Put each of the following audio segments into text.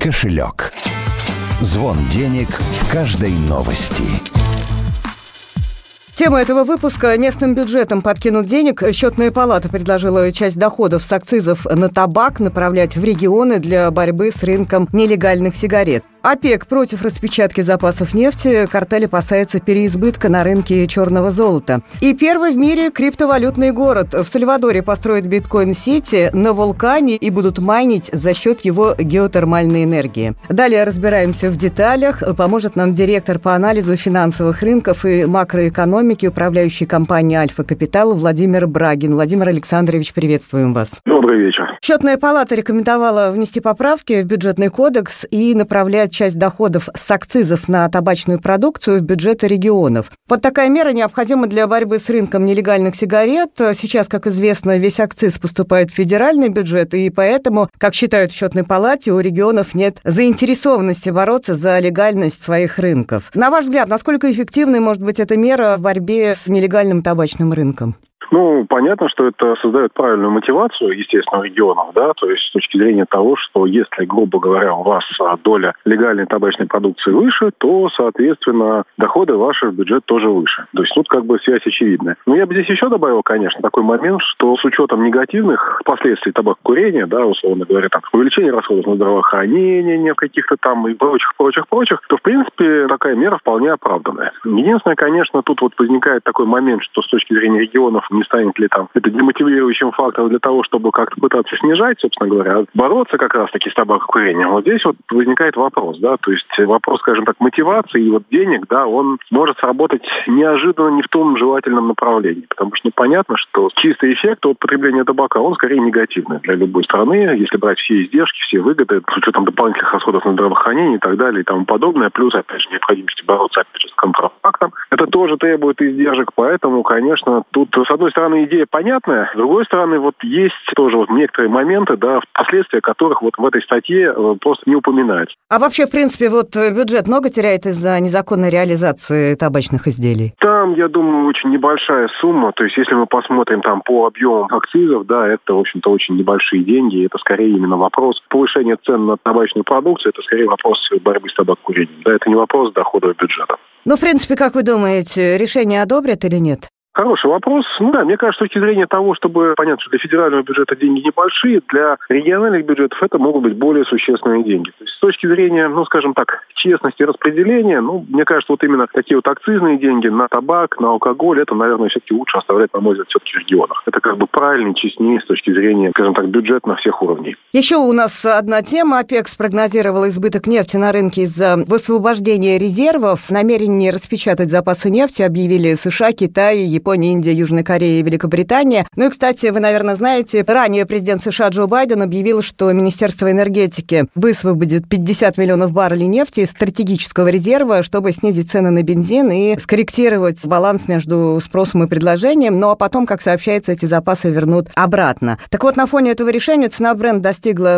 кошелек. Звон денег в каждой новости. Тема этого выпуска: местным бюджетам подкинут денег. Счетная палата предложила часть доходов с акцизов на табак направлять в регионы для борьбы с рынком нелегальных сигарет. ОПЕК против распечатки запасов нефти. Картель опасается переизбытка на рынке черного золота. И первый в мире криптовалютный город. В Сальвадоре построят биткоин-сити на вулкане и будут майнить за счет его геотермальной энергии. Далее разбираемся в деталях. Поможет нам директор по анализу финансовых рынков и макроэкономики управляющей компании «Альфа Капитал» Владимир Брагин. Владимир Александрович, приветствуем вас. Добрый вечер. Счетная палата рекомендовала внести поправки в бюджетный кодекс и направлять часть доходов с акцизов на табачную продукцию в бюджеты регионов. Вот такая мера необходима для борьбы с рынком нелегальных сигарет. Сейчас, как известно, весь акциз поступает в федеральный бюджет, и поэтому, как считают в счетной палате, у регионов нет заинтересованности бороться за легальность своих рынков. На ваш взгляд, насколько эффективной может быть эта мера в борьбе с нелегальным табачным рынком? Понятно, что это создает правильную мотивацию, естественно, регионов, да, то есть с точки зрения того, что если, грубо говоря, у вас доля легальной табачной продукции выше, то, соответственно, доходы ваши в бюджет тоже выше. То есть тут связь очевидная. Но я бы здесь еще добавил, конечно, такой момент, что с учетом негативных последствий табакокурения, да, условно говоря, увеличение расходов на здравоохранение, нет каких-то там и прочих, то, в принципе, такая мера вполне оправданная. Единственное, конечно, тут возникает такой момент, что с точки зрения регионов не станет ли это демотивирующим фактором для того, чтобы как-то пытаться снижать, собственно говоря, бороться как раз-таки с табакокурением. Вот здесь возникает вопрос, да, то есть вопрос, скажем так, мотивации и денег, да, он может сработать неожиданно не в том желательном направлении, потому что понятно, что чистый эффект от потребления табака, он скорее негативный для любой страны, если брать все издержки, все выгоды, с учетом дополнительных расходов на здравоохранение и так далее и тому подобное, плюс, опять же, необходимости бороться, опять же, с контрафактом. Это тоже требует издержек, поэтому, конечно, тут, с одной стороны, идея понятная, с другой стороны, есть тоже некоторые моменты, да, последствия которых в этой статье просто не упоминаются. А вообще, в принципе, бюджет много теряет из-за незаконной реализации табачных изделий? Там, я думаю, очень небольшая сумма, то есть если мы посмотрим по объемам акцизов, да, это, в общем-то, очень небольшие деньги, это скорее именно вопрос повышения цен на табачную продукцию, это скорее вопрос борьбы с табакокурением, да, это не вопрос доходов бюджета. В принципе, как вы думаете, решение одобрят или нет? Хороший вопрос. Мне кажется, с точки зрения того, чтобы понятно, что для федерального бюджета деньги небольшие, для региональных бюджетов это могут быть более существенные деньги. То есть с точки зрения, скажем так, честности распределения, мне кажется, именно такие акцизные деньги на табак, на алкоголь, это, наверное, все-таки лучше оставлять, на мой взгляд, все-таки в регионах. Это правильнее, честнее с точки зрения, скажем так, бюджета всех уровней. Еще у нас одна тема. ОПЕК спрогнозировал избыток нефти на рынке из-за высвобождения резервов. Намерение распечатать запасы нефти объявили США, Китай, Япония, Индия, Южная Корея и Великобритания. И, кстати, вы, наверное, знаете, ранее президент США Джо Байден объявил, что Министерство энергетики высвободит 50 миллионов баррелей нефти из стратегического резерва, чтобы снизить цены на бензин и скорректировать баланс между спросом и предложением. А потом, как сообщается, эти запасы вернут обратно. Так вот, на фоне этого решения цена Brent достигла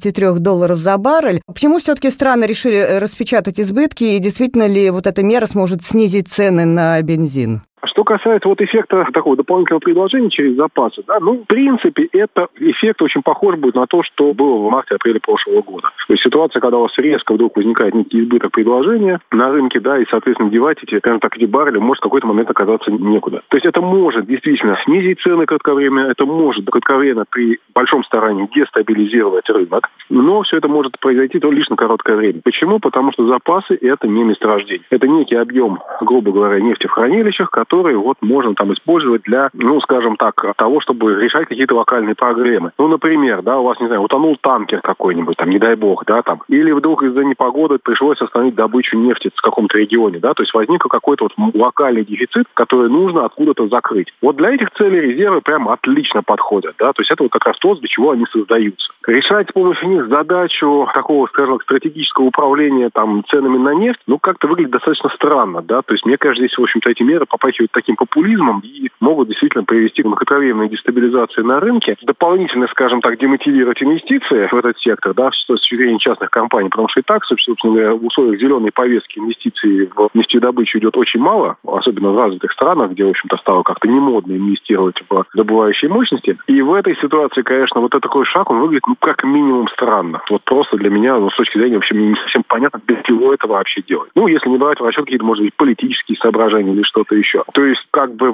$83 за баррель. Почему все-таки страны решили распечатать избытки, и действительно ли эта мера сможет снизить цены на бензин? Что касается эффекта такого дополнительного предложения через запасы, да, в принципе, это эффект очень похож будет на то, что было в марте-апреле прошлого года. То есть ситуация, когда у вас резко вдруг возникает некий избыток предложения на рынке, да, и, соответственно, девать эти баррели может в какой-то момент оказаться некуда. То есть это может действительно снизить цены кратковременно, это может кратковременно при большом старании дестабилизировать рынок, но все это может произойти только лишь на короткое время. Почему? Потому что запасы – это не месторождение. Это некий объем, грубо говоря, нефти в хранилищах, который можно использовать для, скажем так, того, чтобы решать какие-то локальные проблемы. Например, да, у вас, утонул танкер какой-нибудь, не дай бог, да, или вдруг из-за непогоды пришлось остановить добычу нефти в каком-то регионе, да, то есть возник какой-то локальный дефицит, который нужно откуда-то закрыть. Для этих целей резервы прям отлично подходят, да, то есть это как раз то, для чего они создаются. Решать с помощью них задачу такого, скажем так, стратегического управления ценами на нефть, как-то выглядит достаточно странно, да, то есть мне кажется, здесь, в общем-то, эти меры попахивают обмахивают таким популизмом и могут действительно привести к многократной дестабилизации на рынке, дополнительно, скажем так, демотивировать инвестиции в этот сектор, да, с точки зрения частных компаний, потому что и так, собственно говоря, в условиях зеленой повестки инвестиций в нефтедобычу идет очень мало, особенно в развитых странах, где, в общем-то, стало как-то немодно инвестировать в добывающие мощности. И в этой ситуации, конечно, вот такой шаг, он выглядит, как минимум, странно. Вот просто для меня, с точки зрения, в общем, не совсем понятно, для чего это вообще делать. Если не брать в расчет какие-то, может быть, политические соображения или что-то еще. То есть,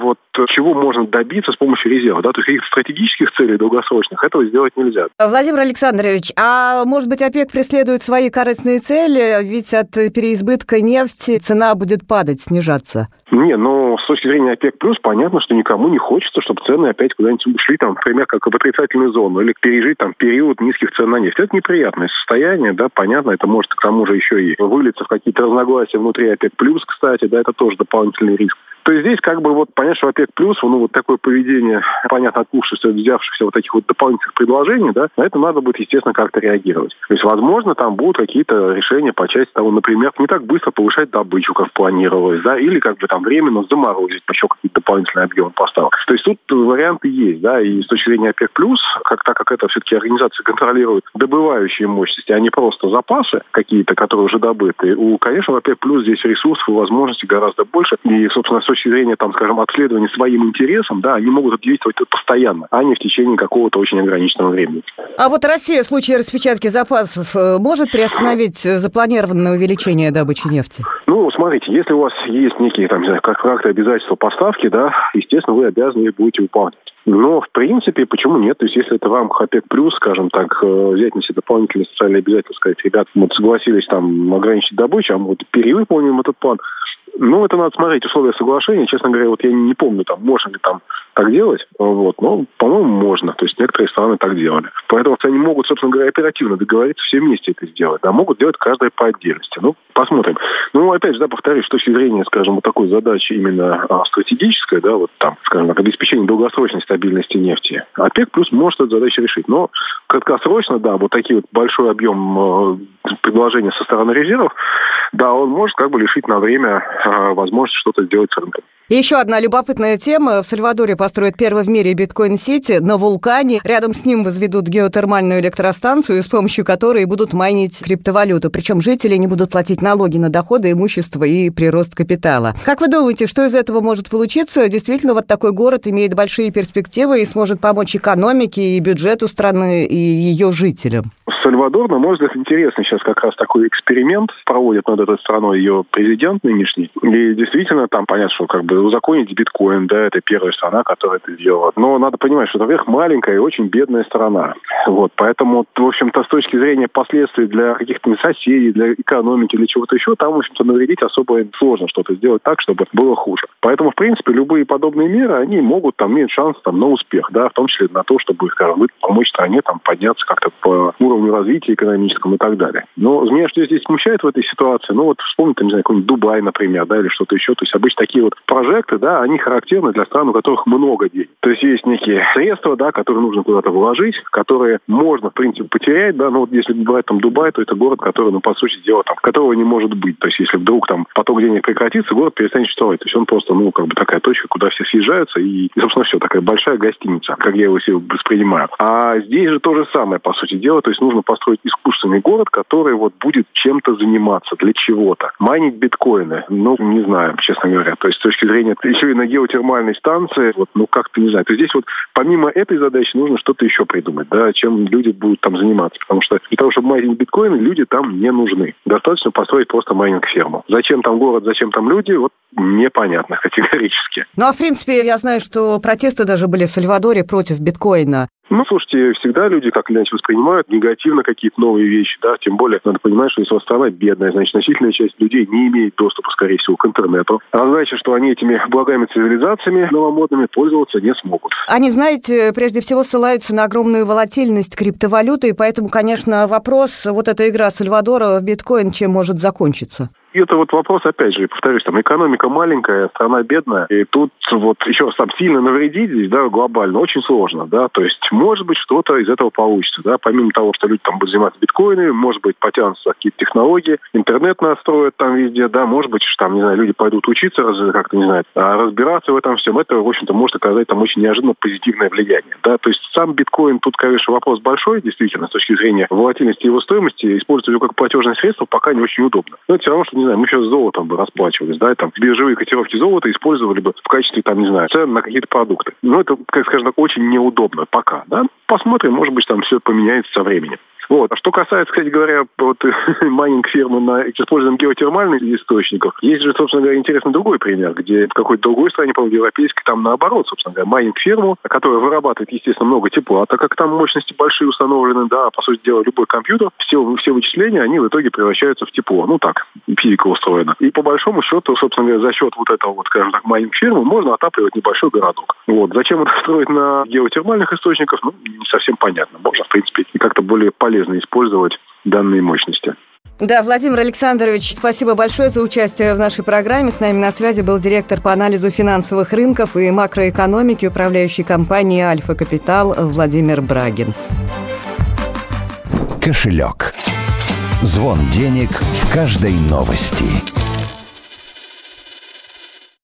чего можно добиться с помощью резерва, да, то есть каких-то стратегических целей долгосрочных, этого сделать нельзя. Владимир Александрович, а может быть, ОПЕК преследует свои корыстные цели, ведь от переизбытка нефти цена будет падать, снижаться? С точки зрения ОПЕК+, понятно, что никому не хочется, чтобы цены опять куда-нибудь ушли, например, как в отрицательную зону, или пережить период низких цен на нефть. Это неприятное состояние, да, понятно, это может к тому же еще и вылиться в какие-то разногласия внутри ОПЕК+, кстати, да, это тоже дополнительный риск. То есть здесь понятно, что ОПЕК+, такое поведение, понятно, откушавшихся, взявшихся таких дополнительных предложений, да, на это надо будет, естественно, как-то реагировать. То есть, возможно, там будут какие-то решения по части того, например, не так быстро повышать добычу, как планировалось, да, или временно заморозить еще какие-то дополнительные объемы поставок. То есть тут варианты есть, да, и с точки зрения ОПЕК+, так как это все-таки организация контролирует добывающие мощности, а не просто запасы какие-то, которые уже добыты, конечно, в ОПЕК+ здесь ресурсов и возможностей гораздо больше. И, собственно, с точки зрения, отследования своим интересам, да, они могут действовать постоянно, а не в течение какого-то очень ограниченного времени. А вот Россия в случае распечатки запасов может приостановить запланированное увеличение добычи нефти? Смотрите, если у вас есть некие, как-то обязательства поставки, да, естественно, вы обязаны их будете выполнять. Но, в принципе, почему нет? То есть, если это в рамках ОПЕК+, скажем так, взять на себя дополнительные социальные обязательства, сказать, ребята, согласились ограничить добычу, а мы перевыполним этот план. Это надо смотреть условия соглашения. Честно говоря, я не помню, можно ли так делать. Но, по-моему, можно. То есть, некоторые страны так делали. Поэтому они могут, собственно говоря, оперативно договориться все вместе это сделать. А могут делать каждая по отдельности. Посмотрим. Опять же, повторюсь, с точки зрения, скажем, такой задачи именно стратегической, да, скажем так, обеспечение долгосрочной стабильности нефти, ОПЕК+ может эту задачу решить. Но краткосрочно, да, такой большой объем предложения со стороны резервов, да, он может лишить на время возможность что-то сделать с рынком. И еще одна любопытная тема. В Сальвадоре построят первый в мире биткоин-сити на вулкане. Рядом с ним возведут геотермальную электростанцию, с помощью которой будут майнить криптовалюту. Причем жители не будут платить налоги на доходы, имущество и прирост капитала. Как вы думаете, что из этого может получиться? Действительно, такой город имеет большие перспективы и сможет помочь экономике и бюджету страны, и ее жителям? Сальвадор, на мой взгляд, интересный сейчас как раз такой эксперимент проводит над этой страной ее президент нынешний. И действительно, понятно, что узаконить биткоин, да, это первая страна, которая это делала. Но надо понимать, что, во-первых, маленькая и очень бедная страна. Поэтому, в общем-то, с точки зрения последствий для каких-то соседей, для экономики, для чего-то еще, там, в общем-то, навредить особо сложно что-то сделать так, чтобы было хуже. Поэтому, в принципе, любые подобные меры, они могут иметь шанс на успех, да, в том числе на то, чтобы, скажем, помочь стране подняться как-то по уровню развития экономическому и так далее. Но меня что здесь смущает в этой ситуации, вспомните, не знаю, какой-нибудь Дубай, например, да, или что-то еще. То есть обычно такие прожекты, да, они характерны для стран, у которых много денег. То есть есть некие средства, да, которые нужно куда-то вложить, которые можно, в принципе, потерять, да, если брать Дубай, то это город, который, по сути дела, которого не может быть. То есть если вдруг поток денег прекратится, город перестанет существовать. То есть он просто, такая точка, куда все съезжаются, и собственно, все, такая большая гостиница, как я его себе воспринимаю. А здесь же то же самое, по сути дела, то есть нужно построить искусственный город, который будет чем-то заниматься, для чего-то. Майнить биткоины, не знаю, честно говоря. То есть с точки зрения еще и на геотермальной станции, как-то не знаю. То есть здесь помимо этой задачи нужно что-то еще придумать, да, чем люди будут заниматься. Потому что для того, чтобы майнить биткоины, люди там не нужны. Достаточно построить просто майнинг-ферму. Зачем там город, зачем там люди, непонятно категорически. В принципе, я знаю, что протесты даже были в Сальвадоре против биткоина. Слушайте, всегда люди как иначе воспринимают негативно какие-то новые вещи, да, тем более надо понимать, что если у вас страна бедная, значит, значительная часть людей не имеет доступа, скорее всего, к интернету. А значит, что они этими благами цивилизациями новомодными пользоваться не смогут. Они, знаете, прежде всего ссылаются на огромную волатильность криптовалюты, и поэтому, конечно, вопрос, эта игра Сальвадора в биткоин, чем может закончиться? И это вот вопрос, опять же, повторюсь, там экономика маленькая, страна бедная, и тут вот еще раз там сильно навредить здесь, да, глобально, очень сложно, да, то есть может быть что-то из этого получится, да, помимо того, что люди там будут заниматься биткоинами, может быть потянутся какие-то технологии, интернет настроят там везде, да, может быть, что там, не знаю, люди пойдут учиться, как-то, не знаю, разбираться в этом всем, это, в общем-то, может оказать там очень неожиданно позитивное влияние, да, то есть сам биткоин тут, конечно, вопрос большой, действительно, с точки зрения волатильности его стоимости, использовать его как платежное средство пока не очень удобно. Но это все равно, что, не знаю, мы сейчас с золотом бы расплачивались, да, и там биржевые котировки золота использовали бы в качестве, там, не знаю, цен на какие-то продукты. Но это, как скажем так, очень неудобно пока, да. Посмотрим, может быть, там все поменяется со временем. Вот. А что касается, кстати говоря, вот майнинг-фирмы на использованием геотермальных источников, есть же, собственно говоря, интересный другой пример, где в какой-то другой стране, по-моему, европейской, там наоборот, собственно говоря, майнинг-фирму, которая вырабатывает, естественно, много тепла, так как там мощности большие установлены, да, по сути дела, любой компьютер, все вычисления, они в итоге превращаются в тепло. Ну так, физика устроена. И по большому счету, собственно говоря, за счет вот этого, вот, скажем так, майнинг-фирмы можно отапливать небольшой городок. Вот. Зачем это строить на геотермальных источниках, ну, не совсем понятно. Можно, в принципе, как-то более полезно использовать данные мощности. Да, Владимир Александрович, спасибо большое за участие в нашей программе. С нами на связи был директор по анализу финансовых рынков и макроэкономики управляющей компании «Альфа Капитал» Владимир Брагин. Кошелек. Звон денег в каждой новости.